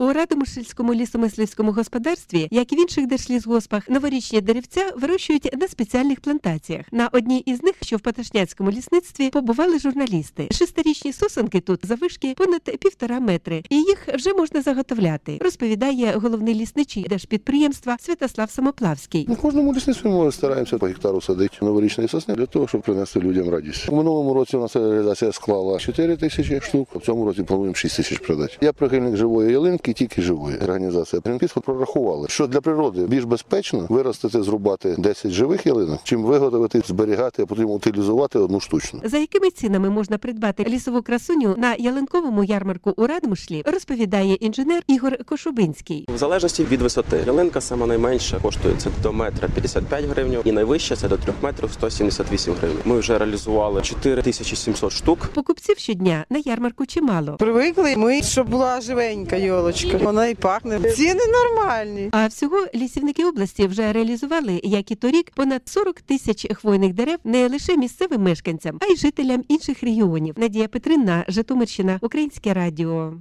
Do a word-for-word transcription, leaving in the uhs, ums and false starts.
У Радомишльському лісомисливському господарстві, як і в інших держлісгоспах, новорічні деревця вирощують на спеціальних плантаціях. На одній із них, що в Паташняцькому лісництві, побували журналісти. Шестирічні сосенки тут завишки понад півтора метри, і їх вже можна заготовляти, розповідає головний лісничий держпідприємства Святослав Самоплавський. В кожному лісництві ми стараємося по гектару садити новорічної сосни для того, щоб принести людям радість. У минулому році у нас реалізація склала чотири тисячі штук, в цьому році плануємо шість тисяч продати. Я прихильник живої ялинки, тільки живої. Організація Грінпіс прорахувала, що для природи більш безпечно виростити, зрубати десять живих ялинок, чим виготовити, зберігати, а потім утилізувати одну штучну. За якими цінами можна придбати лісову красуню на ялинковому ярмарку у Радомишлі, розповідає інженер Ігор Кошубинський. В залежності від висоти. Ялинка сама найменша коштує це до метра п'ятдесят п'ять гривень і найвища це до трьох метрів сто сімдесят вісім гривень. Ми вже реалізували чотири тисячі сімсот штук. Покупців щодня на ярмарку чимало. Привикли ми, щоб була живенька йолочка. Вона і пахне. Ціни нормальні. А всього лісівники області вже реалізували, як і торік, понад сорок тисяч хвойних дерев не лише місцевим мешканцям, а й жителям інших регіонів. Надія Петринна, Житомирщина, Українське радіо.